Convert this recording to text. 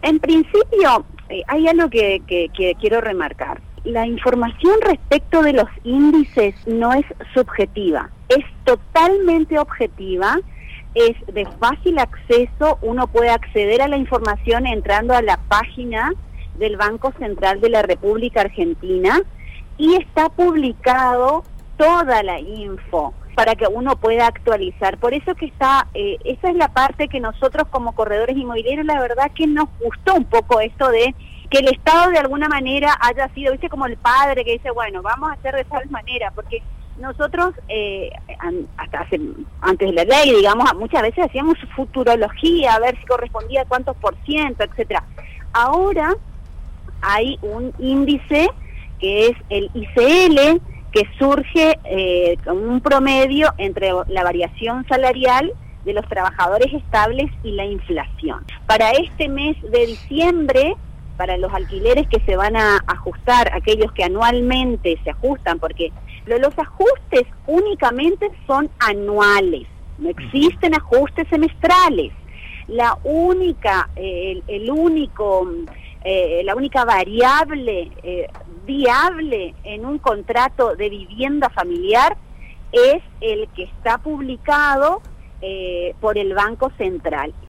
En principio, hay algo que quiero remarcar. La información respecto de los índices no es subjetiva, es totalmente objetiva, es de fácil acceso, uno puede acceder a la información entrando a la página del Banco Central de la República Argentina y está publicado toda la info para que uno pueda actualizar. Por eso que esa es la parte que nosotros como corredores inmobiliarios, la verdad que nos gustó un poco esto de que el Estado de alguna manera haya sido, viste, como el padre que dice, bueno, vamos a hacer de tal manera, porque nosotros, hasta antes de la ley, digamos, muchas veces hacíamos futurología, a ver si correspondía a cuántos por ciento, etcétera. Ahora hay un índice que es el ICL, que surge con un promedio entre la variación salarial de los trabajadores estables y la inflación. Para este mes de diciembre, para los alquileres que se van a ajustar, aquellos que anualmente se ajustan, porque los ajustes únicamente son anuales, no existen ajustes semestrales. La única variable viable en un contrato de vivienda familiar es el que está publicado por el Banco Central.